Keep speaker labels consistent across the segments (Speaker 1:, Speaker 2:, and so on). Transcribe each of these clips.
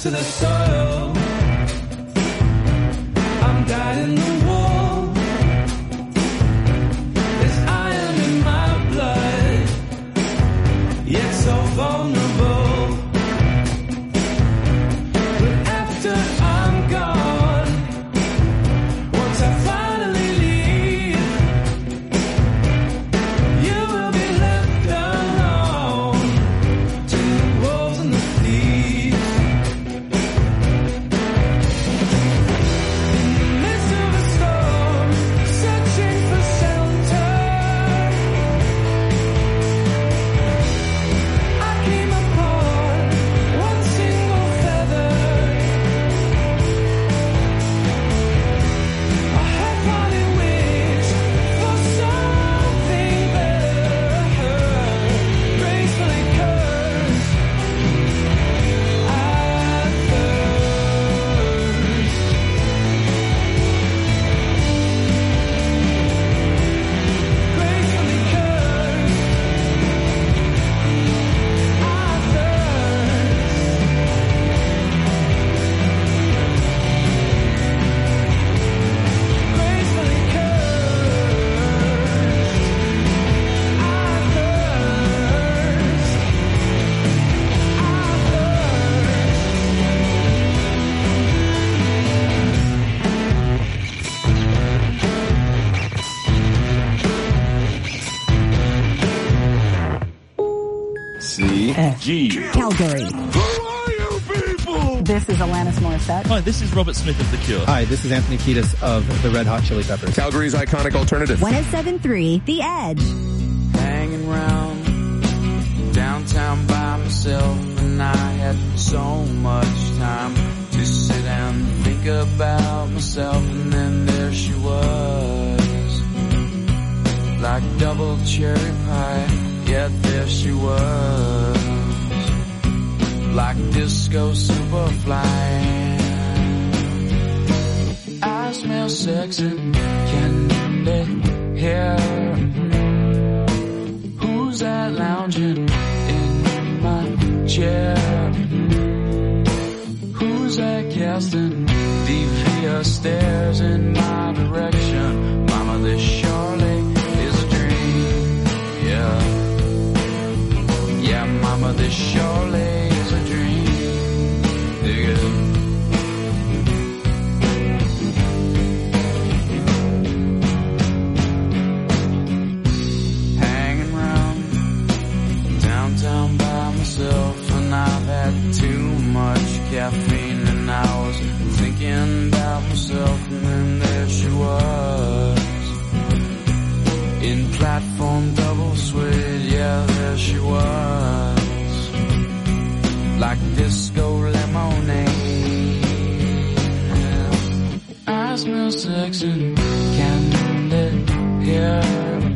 Speaker 1: to the soil. I'm dyed in the wool. There's iron in my blood, yet so vulnerable. But after I'm gone, once I finally leave, you will be left alone to the wolves and the thieves. In the midst of a storm, searching for shelter, I came upon one single feather. I had finally wished for something better, gracefully cursed. I thirst. Gracefully cursed. I thirst. Gracefully
Speaker 2: C.G.
Speaker 3: Calgary.
Speaker 2: Who are you people?
Speaker 3: This is Alanis Morissette.
Speaker 4: Hi, this is Robert Smith of The Cure.
Speaker 5: Hi, this is Anthony Kiedis of the Red Hot Chili Peppers.
Speaker 2: Calgary's iconic alternative.
Speaker 3: 107.3 The Edge.
Speaker 1: hanging round downtown by myself, and I had so much time to sit and think about myself, and then there she was, like double cherry pie, yet there she was, like disco superfly. I smell sex and candy hair. Who's that lounging in my chair? Who's that casting devious stares in my direction? Mama, this surely is a dream. Yeah. Yeah, mama, this surely is a dream. Dig it. Hanging round downtown by myself, and I've had too much caffeine, and I was thinking about myself, and then there she was, in platform double suede, yeah, there she was, like disco lemonade. I smell sex and candy hair.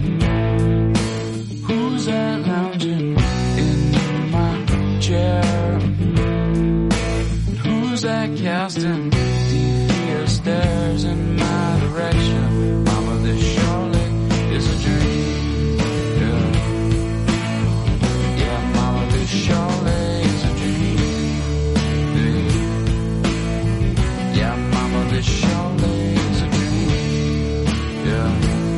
Speaker 1: Who's that lounging in my chair? Who's that casting devious stares in my direction? Mama, this surely is a dream. Yeah, yeah, mama, this surely is a dream. Yeah, mama, this surely is a dream. Yeah.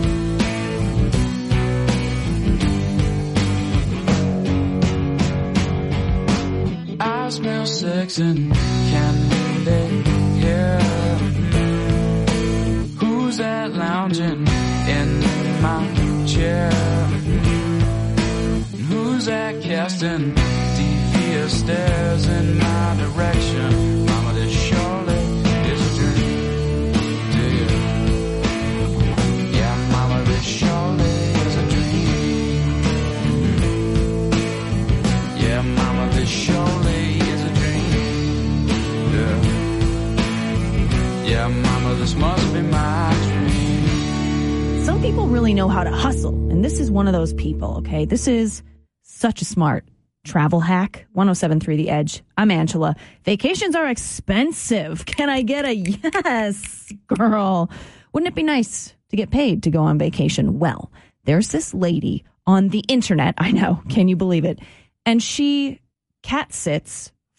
Speaker 1: I smell sex and candy hair. Who's that lounging in my chair? Who's that casting devious stares in my direction? Mama, this surely is a dream. Yeah, yeah, mama, this surely is a dream. Yeah, mama, this surely is a dream. Yeah, yeah, mama, this must be my dream.
Speaker 3: Some people really know how to hustle, and this is one of those people, okay? This is such a smart travel hack. 107.3 The Edge. I'm Angela. Vacations are expensive. Can I get a yes, girl? Wouldn't it be nice to get paid to go on vacation? Well, there's this lady on the internet. I know. Can you believe it? And she cat sits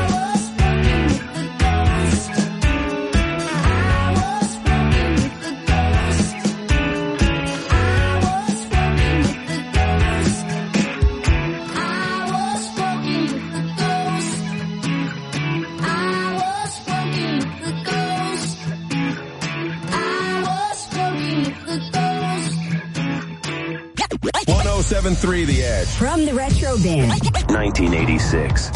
Speaker 2: .3 The Edge.
Speaker 6: From the Retro Bin.
Speaker 7: 1986.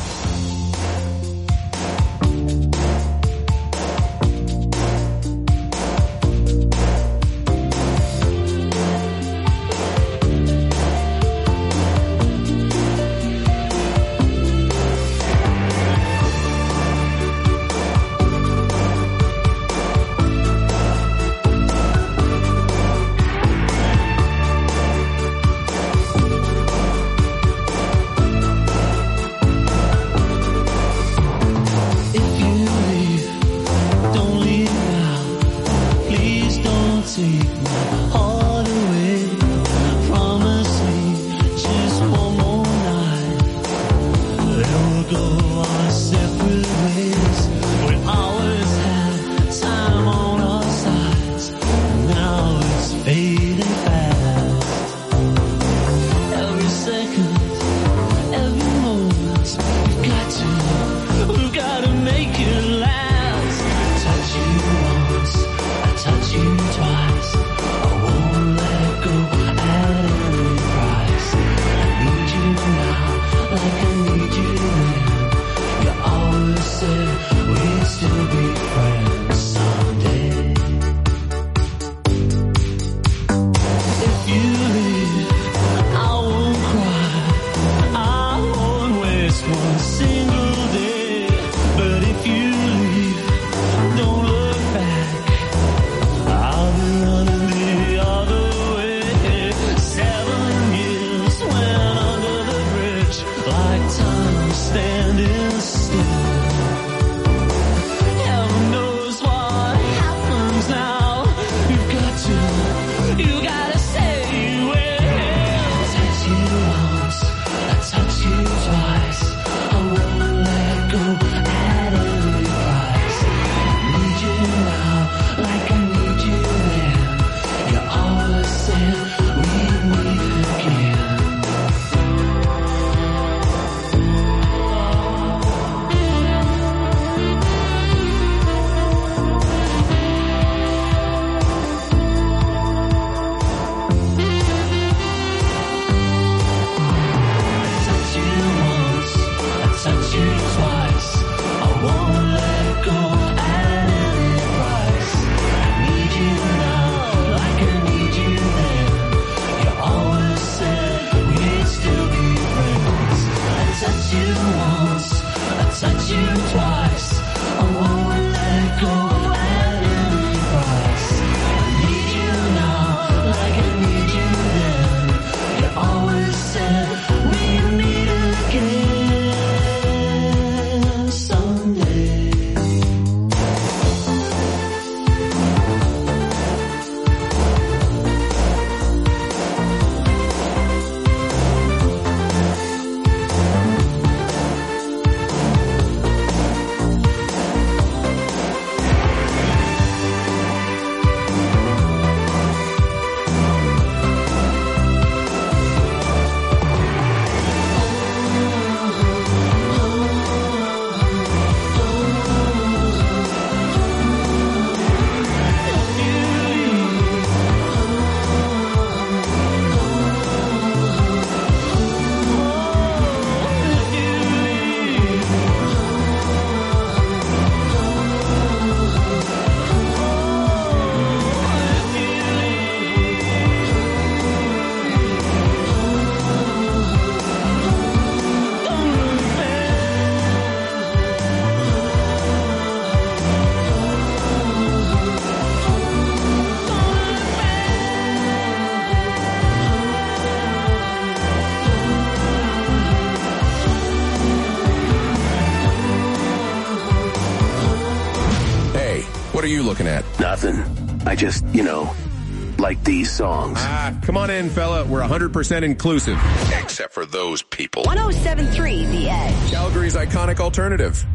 Speaker 2: What are you looking at?
Speaker 7: Nothing. I just, like these songs.
Speaker 2: Come on in, fella. We're 100% inclusive. Except for those people.
Speaker 6: 107.3 The Edge.
Speaker 2: Calgary's iconic alternative.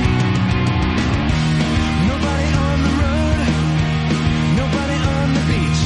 Speaker 8: Nobody on the road, nobody on the beach.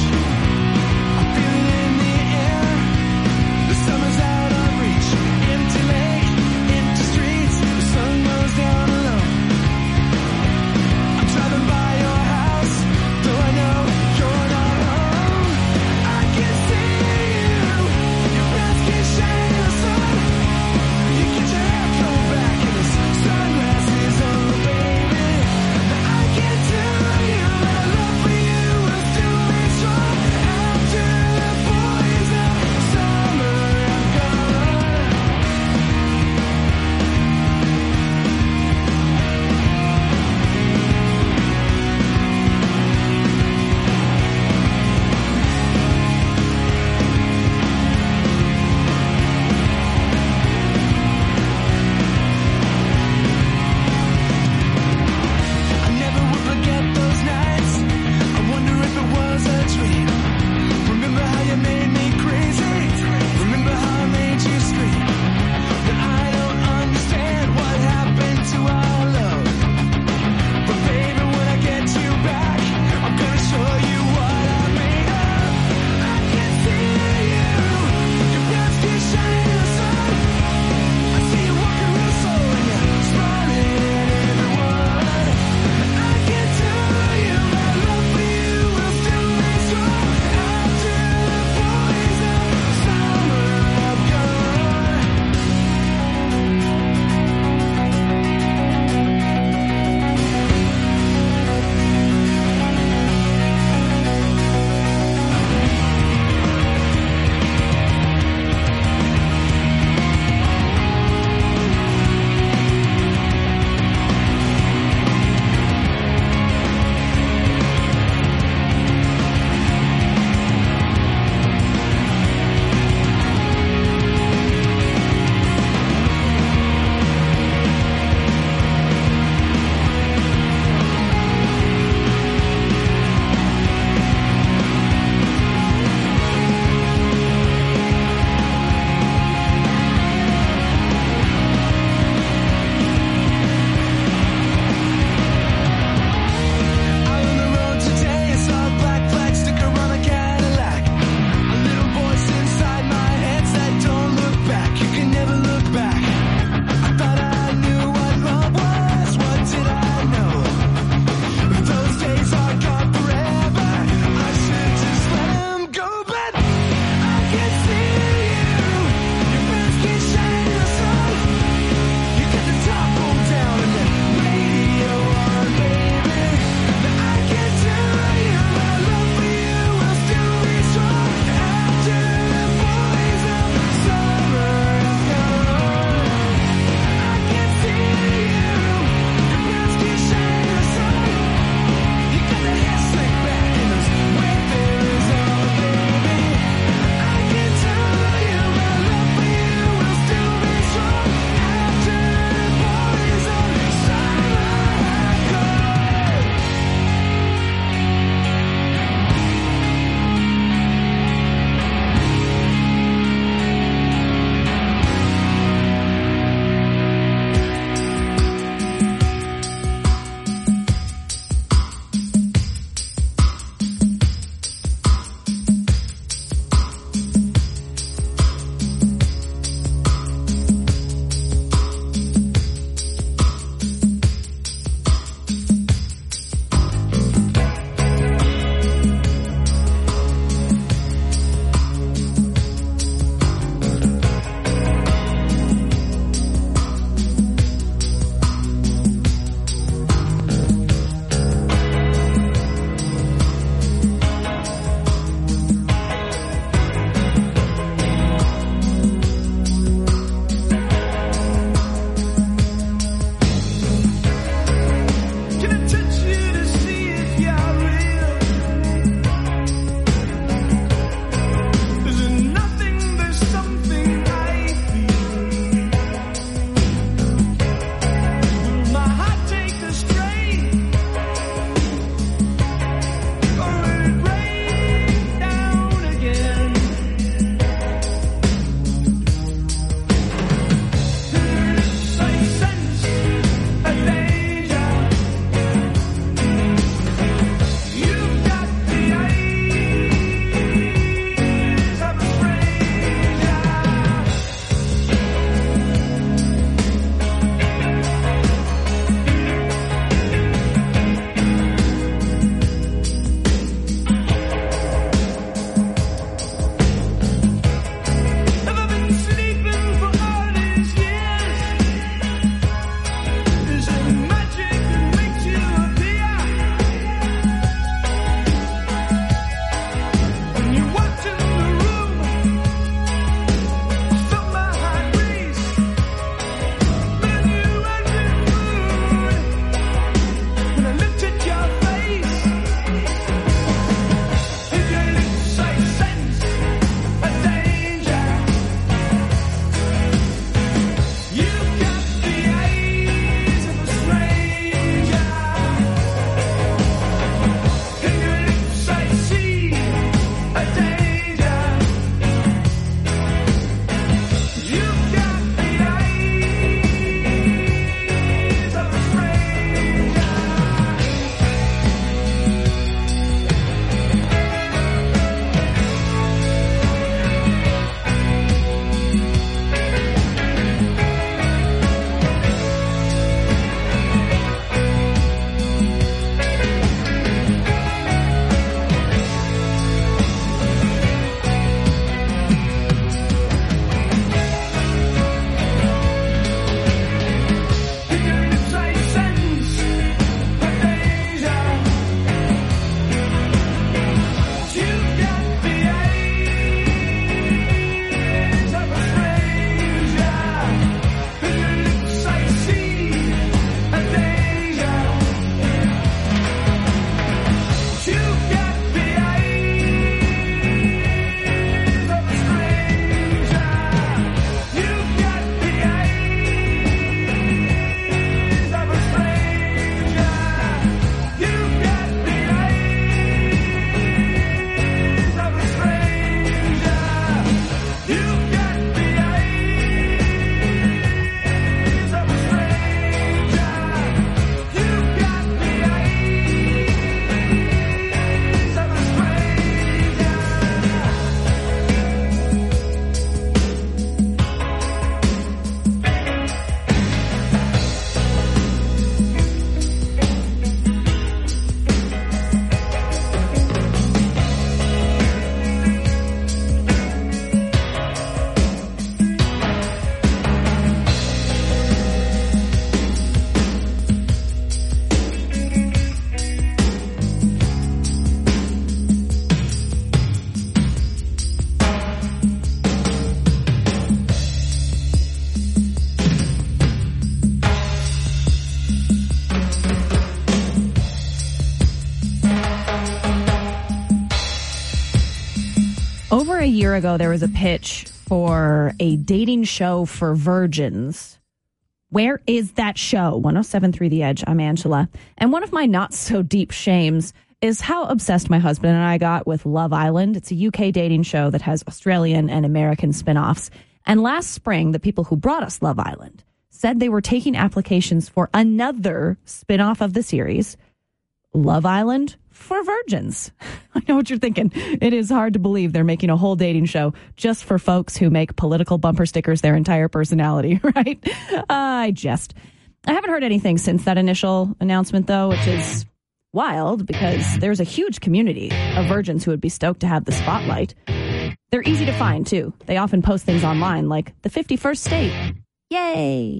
Speaker 3: a year ago, there was a pitch for a dating show for virgins. Where is that show? 107.3 The Edge. I'm Angela. And one of my not-so-deep shames is how obsessed my husband and I got with Love Island. It's a UK dating show that has Australian and American spin-offs. And last spring, the people who brought us Love Island said they were taking applications for another spin-off of the series, Love Island for Virgins. I know what you're thinking. It is hard to believe they're making a whole dating show just for folks who make political bumper stickers their entire personality, right? I haven't heard anything since that initial announcement, though, which is wild because there's a huge community of virgins who would be stoked to have the spotlight. They're easy to find, too. They often post things online like the 51st state. Yay!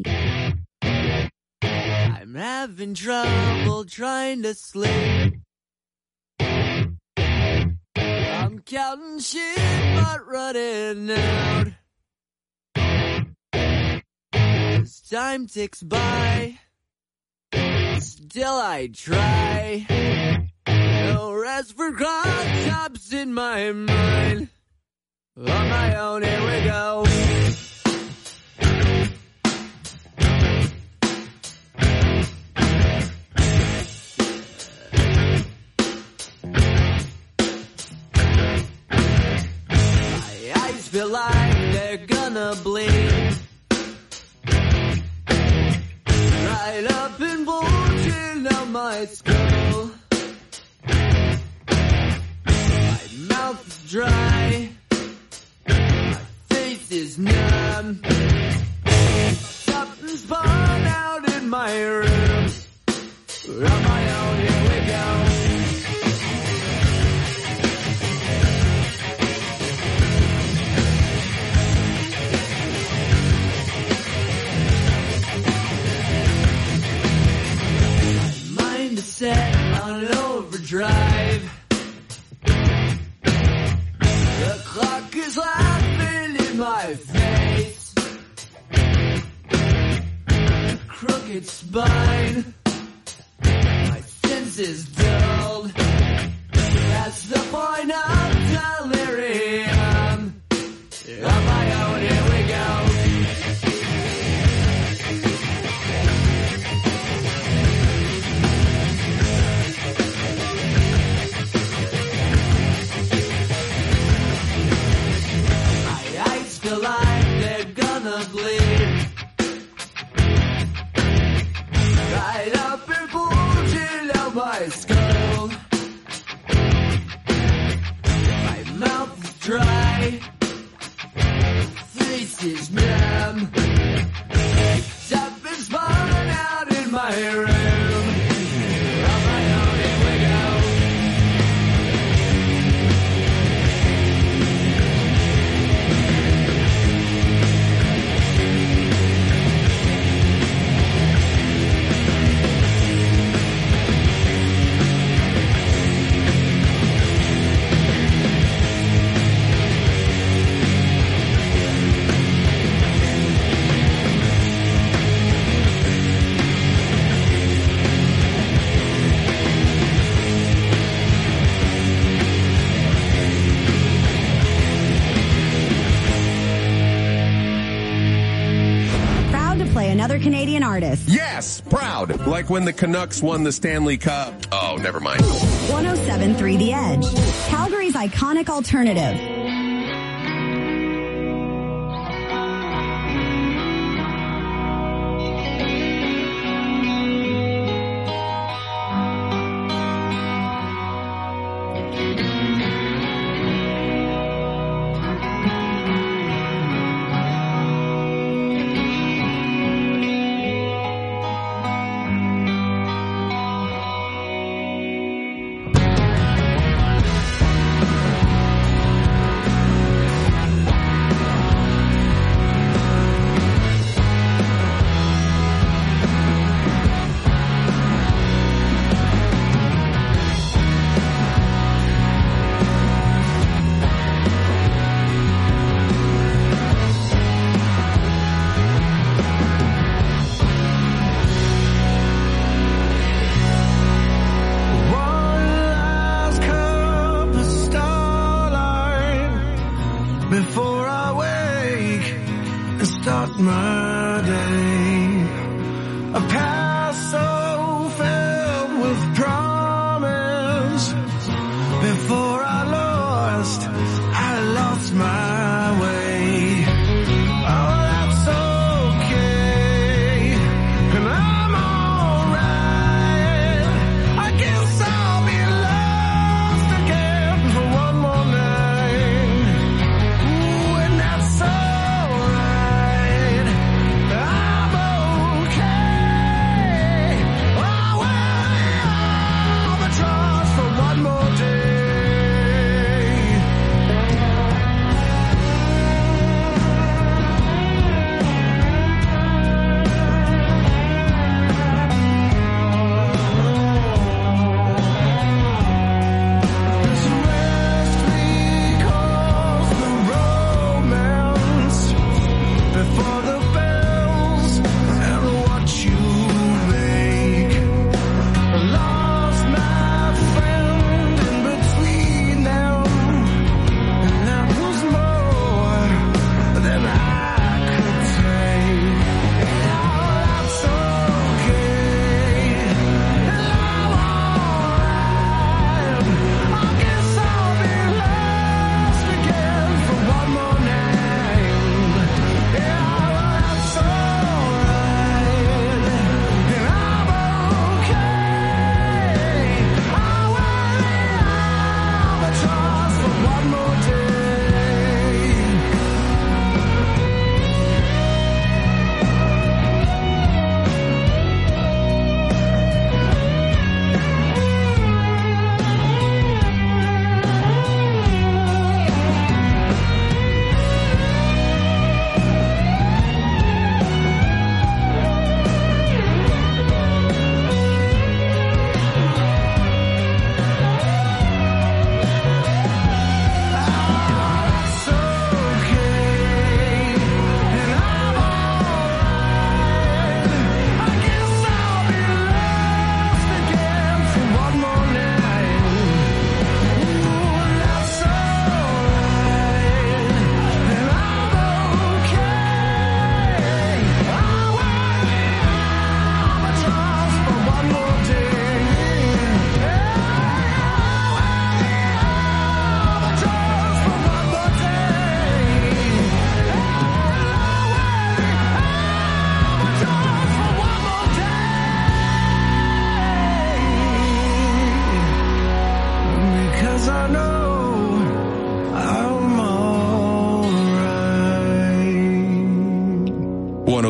Speaker 8: I'm having trouble trying to sleep. I'm counting sheep but running out. As time ticks by, still I try. No rest for cross-tops in my mind. On my own, here we go. My eyes feel like they're gonna bleed. Right up and bulging out my skull. My mouth is dry. My face is numb. Something's spun out in my room. On my own, here we go. Set on overdrive. The clock is laughing in my face. Crooked spine. My senses dulled. That's the point of delirium. On my own, here we go. Feel like they're gonna bleed. Right up and bulging out my skull. My mouth is dry. Face is numb. Something's spun out in my room. On my own, here we go.
Speaker 6: Another Canadian artist.
Speaker 2: Yes, proud. Like when the Canucks won the Stanley Cup. Oh, never mind.
Speaker 6: 107.3 The Edge. Calgary's iconic alternative.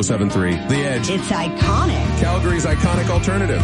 Speaker 2: 107.3 The Edge.
Speaker 6: It's iconic.
Speaker 2: Calgary's iconic alternative.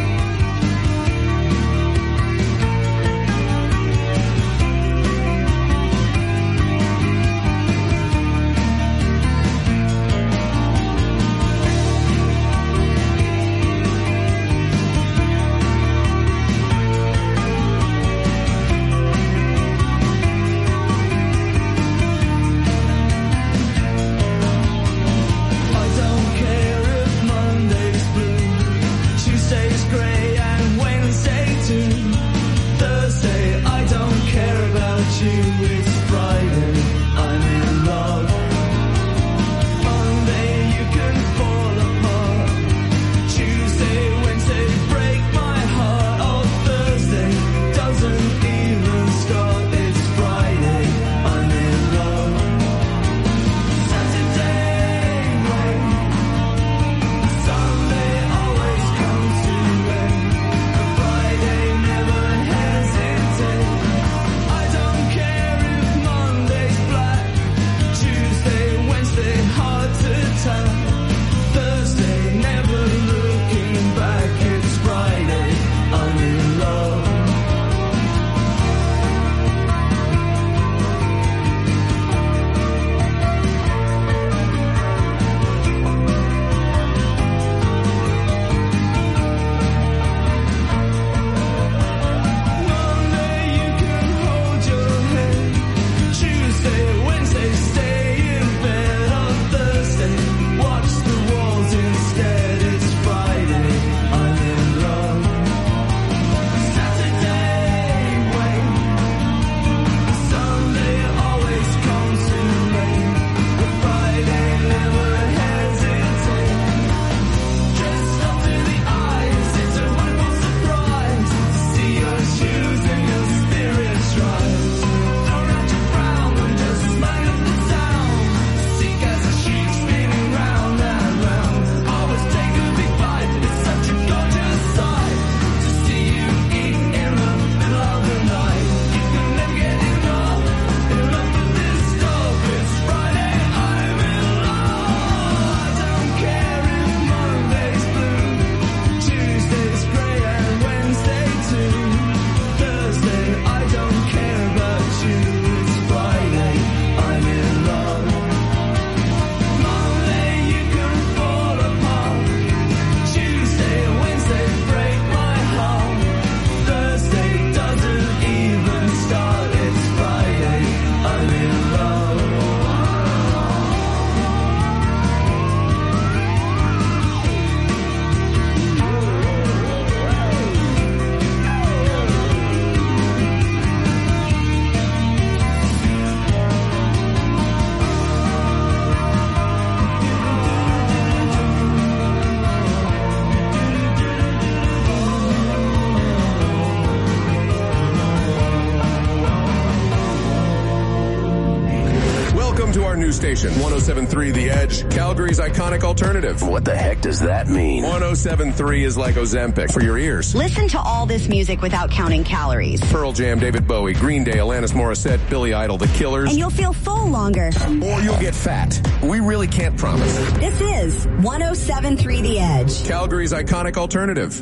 Speaker 2: New station, 107.3 The Edge, Calgary's iconic alternative.
Speaker 7: What the heck does that mean?
Speaker 2: 107.3 is like Ozempic for your ears.
Speaker 6: Listen to all this music without counting calories.
Speaker 2: Pearl Jam, David Bowie, Green Day, Alanis Morissette, Billy Idol, The Killers.
Speaker 6: And you'll feel full longer.
Speaker 2: Or you'll get fat. We really can't promise.
Speaker 6: This is 107.3 The Edge,
Speaker 2: Calgary's iconic alternative.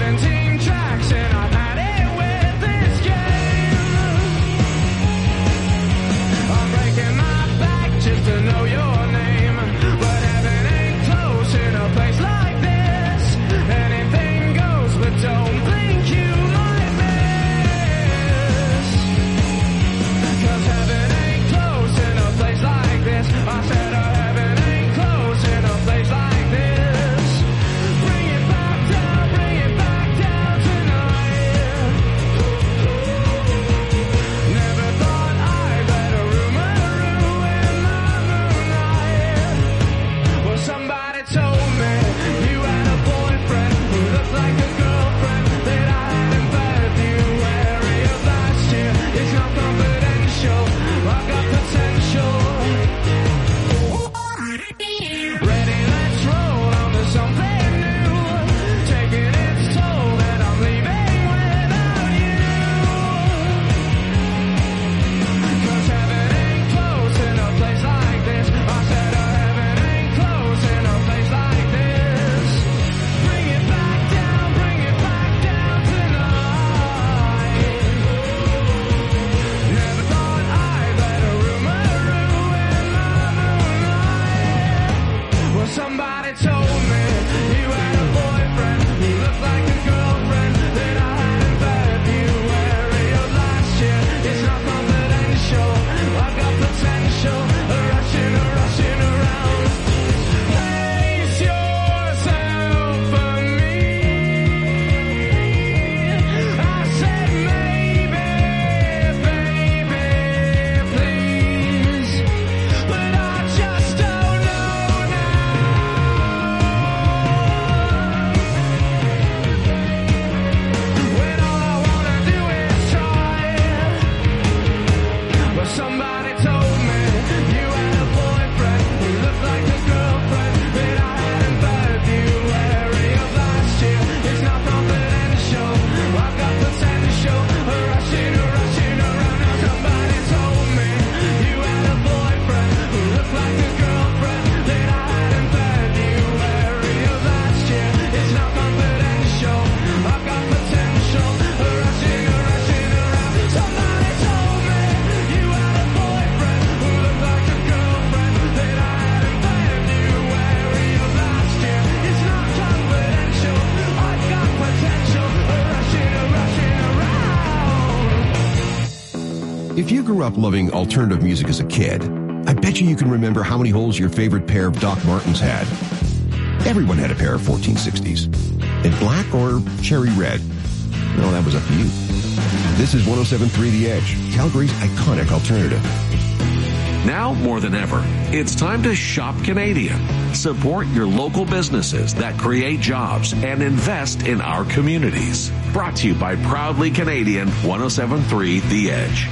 Speaker 1: Tracks and I've had it with this game.
Speaker 2: If you grew up loving alternative music as a kid, I bet you can remember how many holes your favorite pair of Doc Martens had. Everyone had a pair of 1460s. In black or cherry red. No, that was up to you. This is 107.3 The Edge, Calgary's iconic alternative.
Speaker 9: Now more than ever, it's time to shop Canadian. Support your local businesses that create jobs and invest in our communities. Brought to you by Proudly Canadian 107.3 The Edge.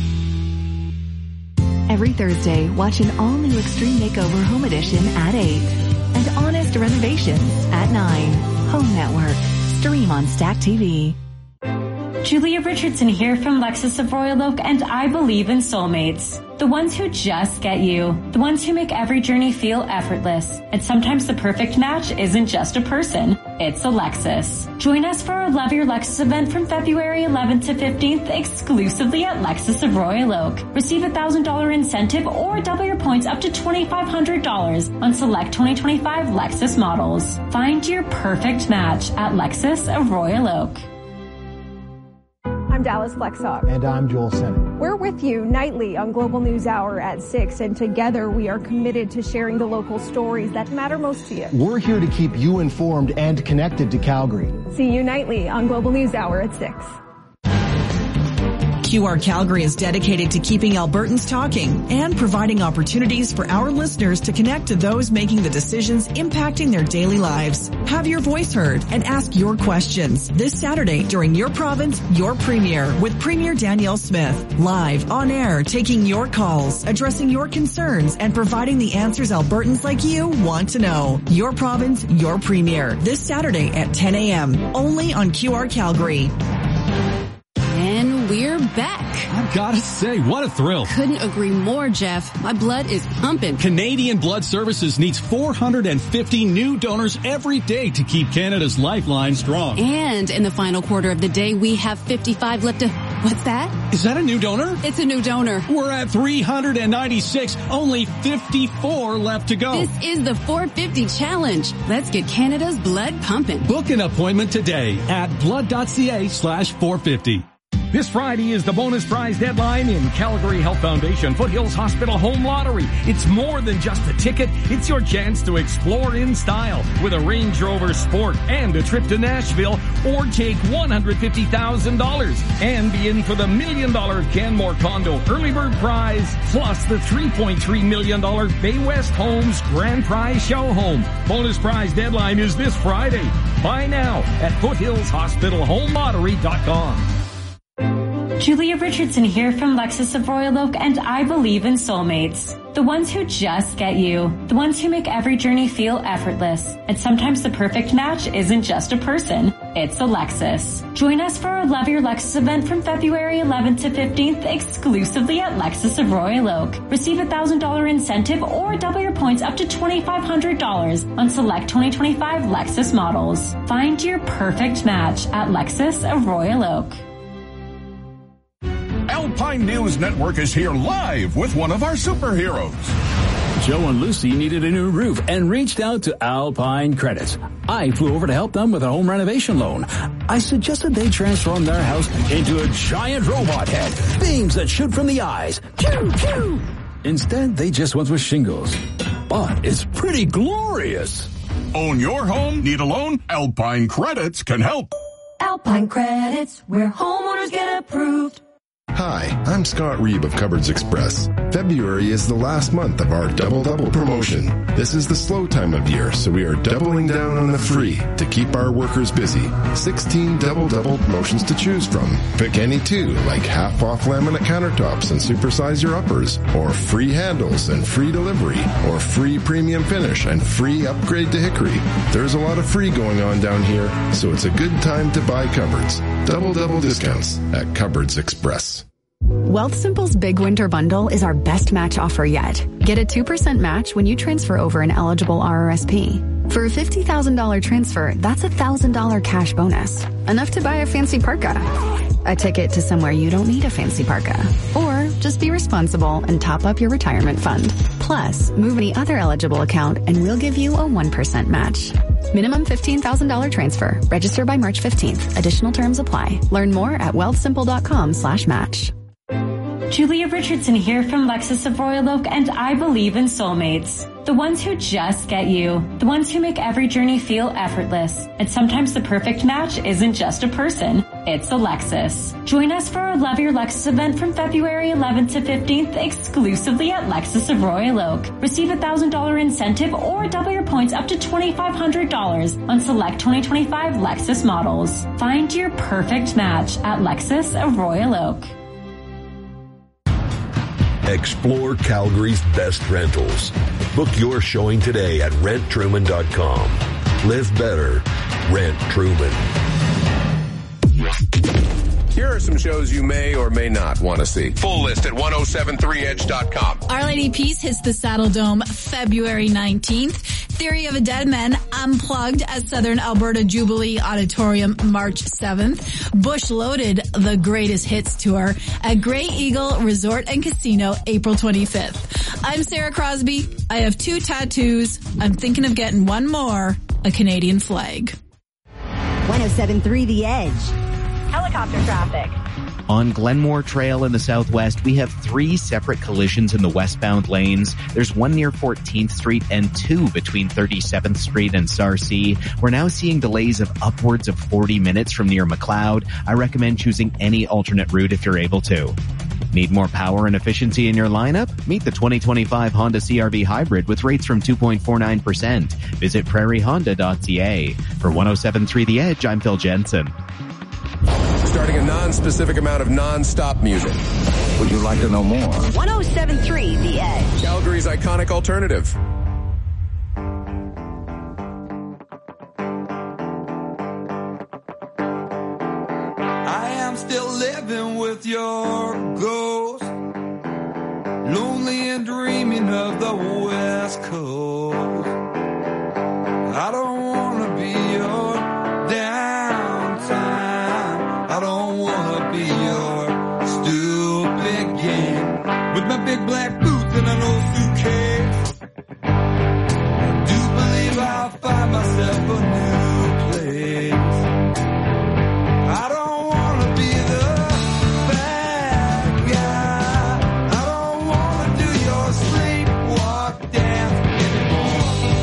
Speaker 10: Every Thursday, watch an all-new Extreme Makeover Home Edition at 8 and Honest Renovations at 9. Home Network. Stream on Stack TV.
Speaker 11: Julia Richardson here from Lexus of Royal Oak, and I believe in soulmates. The ones who just get you. The ones who make every journey feel effortless. And sometimes the perfect match isn't just a person. It's a Lexus. Join us for our Love Your Lexus event from February 11th to 15th exclusively at Lexus of Royal Oak. Receive a $1,000 incentive or double your points up to $2,500 on select 2025 Lexus models. Find your perfect match at Lexus of Royal Oak.
Speaker 12: I'm Dallas Flexhawk.
Speaker 13: And I'm Joel Simmons.
Speaker 12: We're with you nightly on Global News Hour at 6, and together we are committed to sharing the local stories that matter most to you.
Speaker 13: We're here to keep you informed and connected to Calgary.
Speaker 12: See you nightly on Global News Hour at 6.
Speaker 14: QR Calgary is dedicated to keeping Albertans talking and providing opportunities for our listeners to connect to those making the decisions impacting their daily lives. Have your voice heard and ask your questions this Saturday during Your Province, Your Premier with Premier Danielle Smith. Live, on air, taking your calls, addressing your concerns, and providing the answers Albertans like you want to know. Your Province, Your Premier this Saturday at 10 a.m. only on QR Calgary.
Speaker 15: And we're back.
Speaker 16: I've got to say, what a thrill.
Speaker 15: Couldn't agree more, Jeff. My blood is pumping.
Speaker 16: Canadian Blood Services needs 450 new donors every day to keep Canada's lifeline strong.
Speaker 15: And in the final quarter of the day, we have 55 left to... What's that?
Speaker 16: Is that a new donor?
Speaker 15: It's a new donor.
Speaker 16: We're at 396. Only 54 left to go.
Speaker 15: This is the 450 challenge. Let's get Canada's blood pumping.
Speaker 16: Book an appointment today at blood.ca/450.
Speaker 17: This Friday is the bonus prize deadline in Calgary Health Foundation Foothills Hospital Home Lottery. It's more than just a ticket. It's your chance to explore in style with a Range Rover Sport and a trip to Nashville, or take $150,000 and be in for the $1 million Canmore Condo Early Bird Prize, plus the $3.3 million Bay West Homes Grand Prize Show Home. Bonus prize deadline is this Friday. Buy now at foothillshospitalhomelottery.com.
Speaker 11: Julia Richardson here from Lexus of Royal Oak, and I believe in soulmates. The ones who just get you. The ones who make every journey feel effortless. And sometimes the perfect match isn't just a person. It's a Lexus. Join us for our Love Your Lexus event from February 11th to 15th exclusively at Lexus of Royal Oak. Receive a $1,000 incentive or double your points up to $2,500 on select 2025 Lexus models. Find your perfect match at Lexus of Royal Oak.
Speaker 18: Alpine News Network is here live with one of our superheroes.
Speaker 19: Joe and Lucy needed a new roof and reached out to Alpine Credits. I flew over to help them with a home renovation loan. I suggested they transform their house into a giant robot head, beams that shoot from the eyes. Pew, pew. Instead, they just went with shingles. But it's pretty glorious.
Speaker 18: Own your home? Need a loan? Alpine Credits can help.
Speaker 4: Alpine Credits, where homeowners get approved.
Speaker 20: Hi, I'm Scott Reeb of Cupboards Express. February is the last month of our Double-Double promotion. This is the slow time of year, so we are doubling down on the free to keep our workers busy. 16 Double-Double promotions to choose from. Pick any two, like half-off laminate countertops and supersize your uppers, or free handles and free delivery, or free premium finish and free upgrade to hickory. There's a lot of free going on down here, so it's a good time to buy cupboards. Double-Double discounts at Cupboards Express.
Speaker 10: Wealthsimple's Big Winter Bundle is our best match offer yet. Get a 2% match when you transfer over an eligible RRSP. For a $50,000 transfer, that's a $1,000 cash bonus. Enough to buy a fancy parka. A ticket to somewhere you don't need a fancy parka. Or just be responsible and top up your retirement fund. Plus, move any other eligible account and we'll give you a 1% match. Minimum $15,000 transfer. Register by March 15th. Additional terms apply. Learn more at wealthsimple.com/match.
Speaker 11: Julia Richardson here from Lexus of Royal Oak, and I believe in soulmates. The ones who just get you. The ones who make every journey feel effortless. And sometimes the perfect match isn't just a person, it's a Lexus. Join us for our Love Your Lexus event from February 11th to 15th exclusively at Lexus of Royal Oak. Receive a $1,000 incentive or double your points up to $2,500 on select 2025 Lexus models. Find your perfect match at Lexus of Royal Oak.
Speaker 21: Explore Calgary's best rentals. Book your showing today at renttruman.com. Live better. Rent Truman.
Speaker 22: Here are some shows you may or may not want to see. Full list at 1073edge.com.
Speaker 23: Our Lady Peace hits the Saddle Dome February 19th. Theory of a Dead Man Unplugged at Southern Alberta Jubilee Auditorium March 7th. Bush Loaded, the Greatest Hits Tour at Grey Eagle Resort and Casino April 25th. I'm Sarah Crosby. I have 2 tattoos. I'm thinking of getting one more, a Canadian flag.
Speaker 6: 107.3 The Edge.
Speaker 24: Helicopter traffic.
Speaker 25: On Glenmore Trail in the southwest, we have 3 separate collisions in the westbound lanes. There's one near 14th Street and 2 between 37th Street and Sarcee. We're now seeing delays of upwards of 40 minutes from near McLeod. I recommend choosing any alternate route if you're able to. Need more power and efficiency in your lineup? Meet the 2025 Honda CR-V Hybrid with rates from 2.49%. Visit prairiehonda.ca. For 107.3 The Edge, I'm Phil Jensen.
Speaker 22: Starting a non-specific amount of non-stop music.
Speaker 26: Would you like to know more?
Speaker 6: 107.3 The Edge.
Speaker 22: Calgary's iconic alternative.
Speaker 1: I am still living with your ghost, lonely and dreaming of the West Coast. I don't want to be your downtime. I don't want to be your stupid game. With my big black boots and an old suitcase, I do believe I'll find myself a new place. I don't want to be the bad guy. I don't want to do your sleepwalk dance anymore.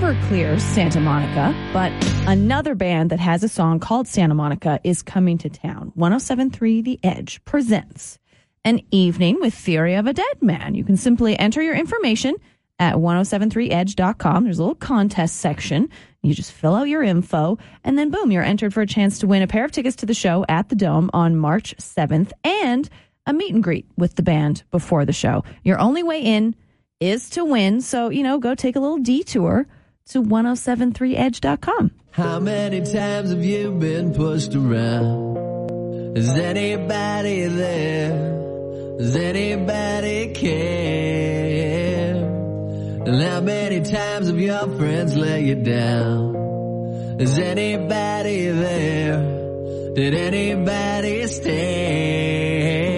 Speaker 12: Everclear's Santa Monica, but another band that has a song called Santa Monica is coming to town. 107.3 The Edge presents an evening with Theory of a Dead Man. You can simply enter your information at 1073edge.com. There's a little contest section. You just fill out your info, and then boom, you're entered for a chance to win a pair of tickets to the show at the Dome on March 7th and a meet and greet with the band before the show. Your only way in is to win, so, go take a little detour to 1073edge.com.
Speaker 2: How many times have you been pushed around? Is anybody there? Does anybody care? And how many times have your friends let you down? Is anybody there? Did anybody stare?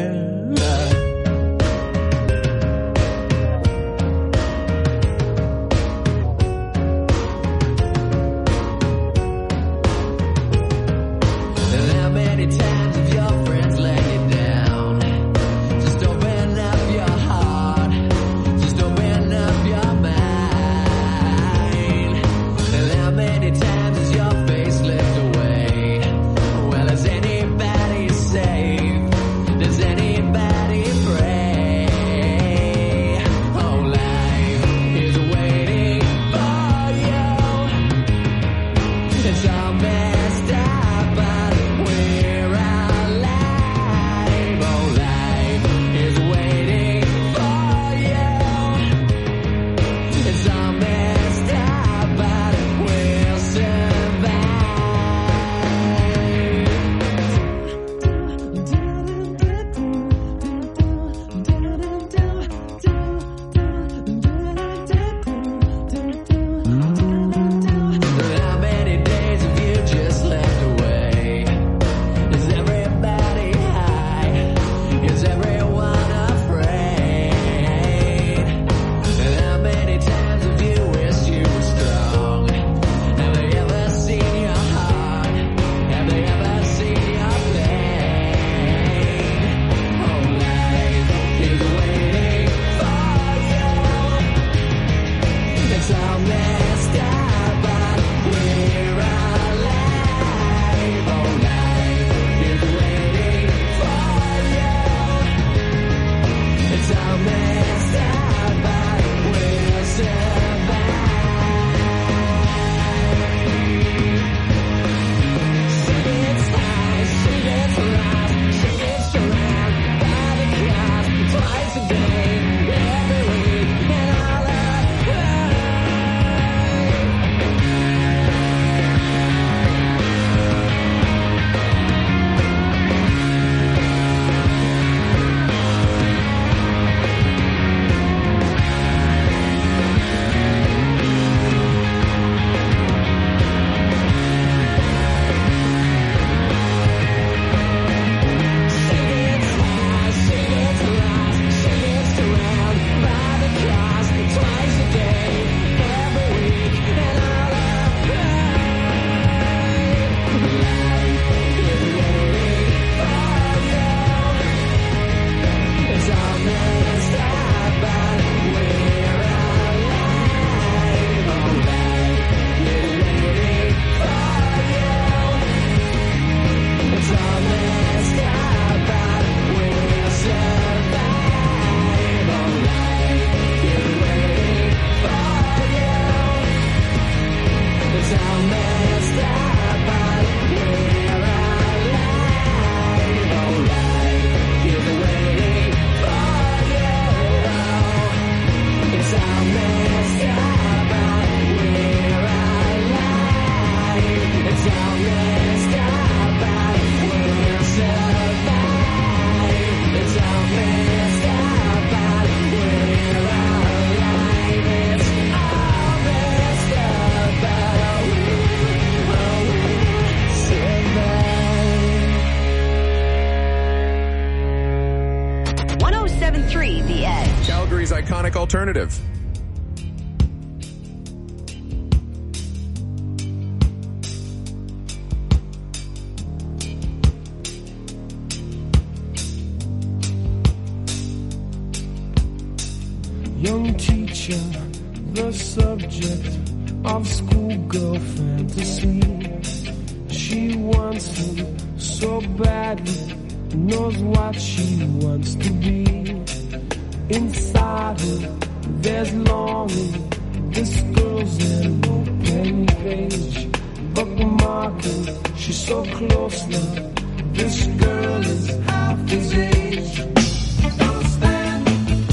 Speaker 2: And how many times have your friends let you down? Just open up your heart. Just open up your mind. And how many times has your face slipped away? Well, is anybody safe? Does anybody pray? Oh, life is waiting for you. It's all messed up, but we're alive. Oh, life is waiting for you. It's all messed up, but we'll How many days have you just left away? Is everybody high? Is everyone afraid? And how many times have you wished you were strong? Have they ever seen your heart? Have they ever seen your pain? Oh, life is waiting for you. It's all messed up, but we're alive. Oh, life is waiting for you. It's all messed up, but we'll survive. She gets high, she gets lost, she gets surrounded by the clouds twice a day, every week, and all of
Speaker 22: Calgary's iconic alternative.
Speaker 3: Young teacher, the subject of schoolgirl fantasy. She wants him so badly, knows what she wants to be. Inside her, there's longing. This girl's an open page, bookmarking. She's so close now. This girl is half his age. Don't stand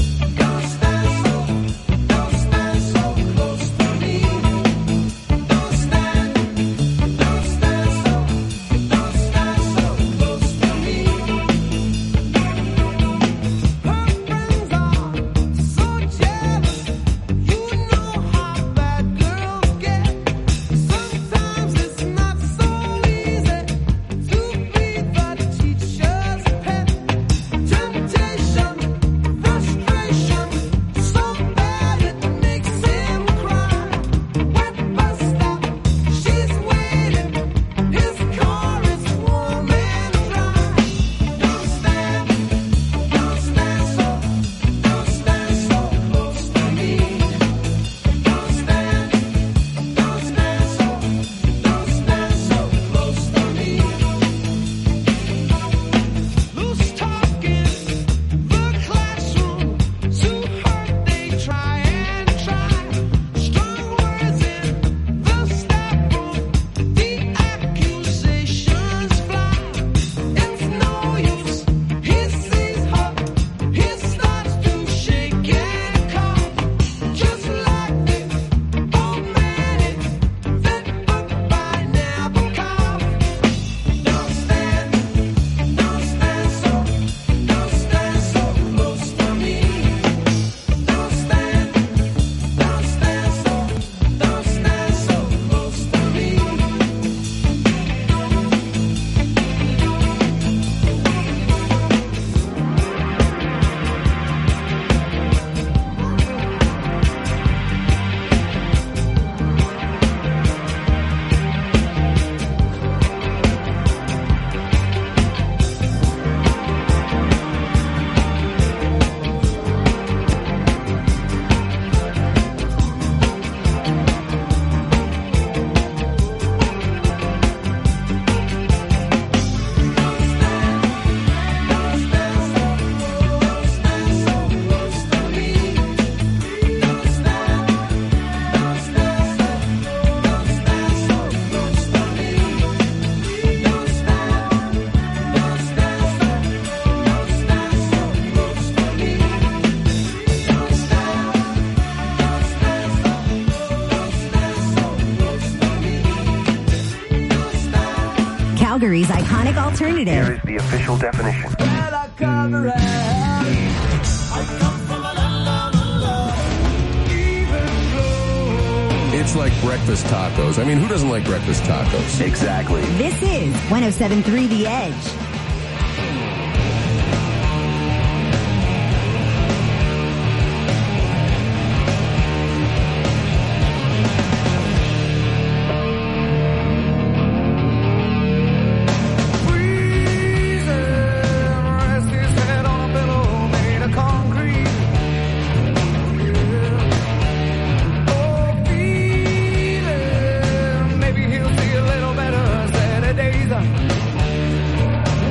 Speaker 3: so close to me. Don't stand so close to me. Her friends are so jealous. You know how bad girls get. Sometimes it's not so easy to be the teacher's pet. Temptation, frustration, so bad it makes him cry. Wet bus stop, she's waiting. His car is warm and dry. Don't stand so close to me. Don't stand so close to me. Loose talking, the classroom, too hurt they try and try. Strong words in the staff room, the accusations fly. It's no use, he sees her, he starts to shake and cough. Just like the old man in that book by Nabokov. Don't stand so close to me. Don't stand so close to me.
Speaker 6: Calgary's iconic alternative.
Speaker 5: Here is the official definition.
Speaker 22: It's like breakfast tacos. I mean, who doesn't like breakfast tacos?
Speaker 5: Exactly.
Speaker 6: This is 107.3 The Edge.
Speaker 3: Rest his head on a pillow made of concrete. Oh, feeling, maybe he'll see a little better Saturdays.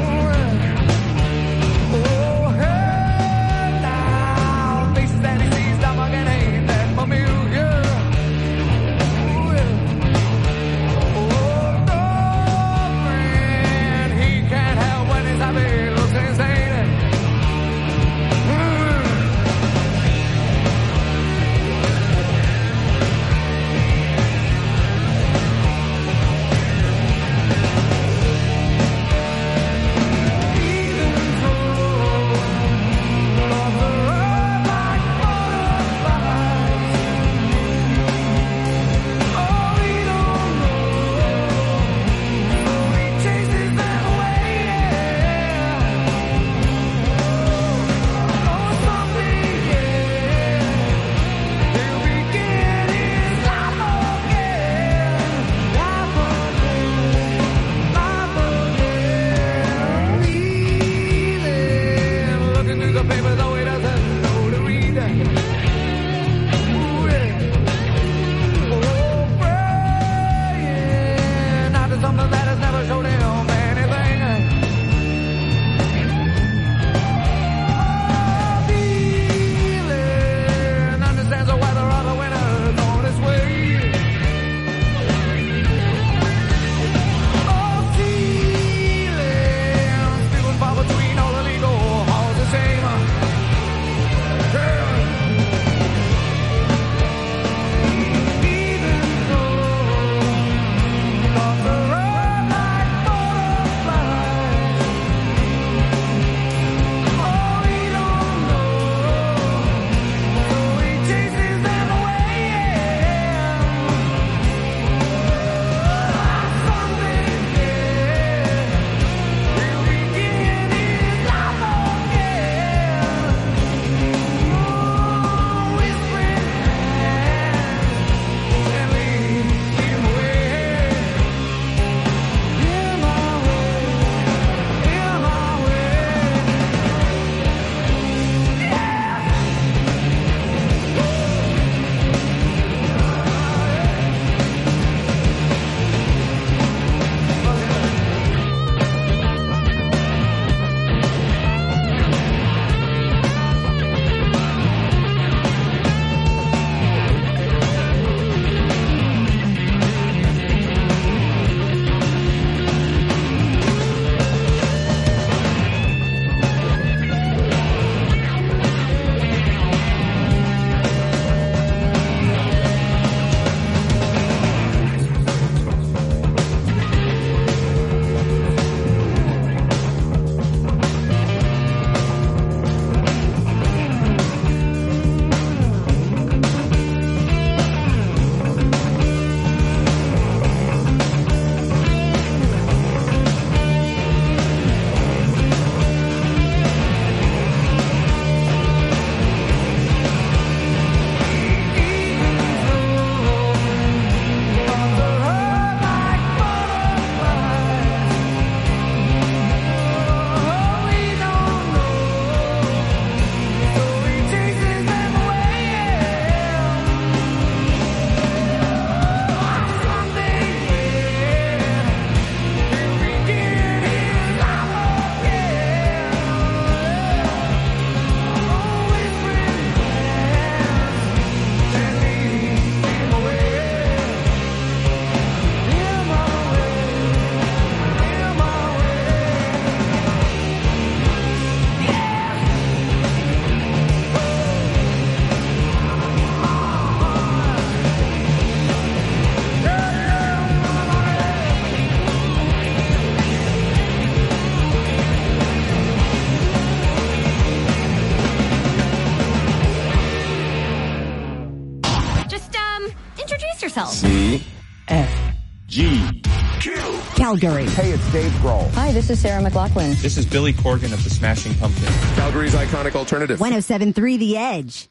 Speaker 6: yourself.
Speaker 5: C.
Speaker 12: F.
Speaker 5: G.
Speaker 6: Calgary.
Speaker 5: Hey, it's Dave Grohl.
Speaker 7: Hi, this is Sarah McLachlan.
Speaker 8: This is Billy Corgan of the Smashing Pumpkins.
Speaker 22: Calgary's iconic alternative.
Speaker 6: 107.3 The Edge.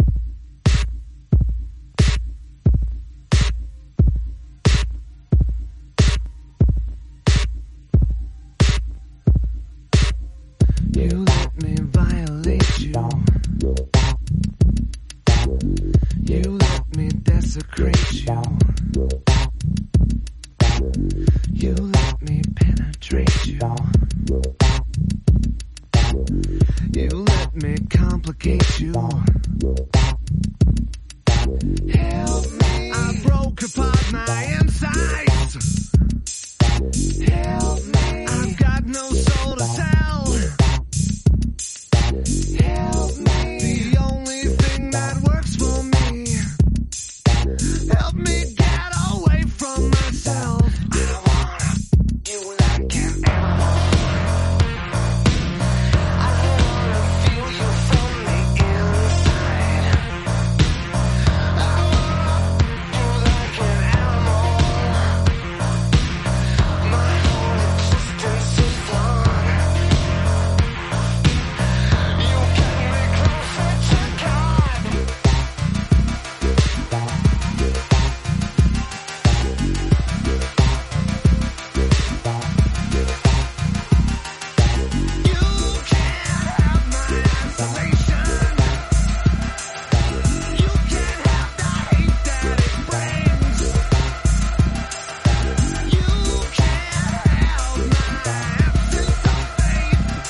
Speaker 3: You let me violate you. You let me desecrate you. You let me penetrate you. You let me complicate you. Help me. I broke apart my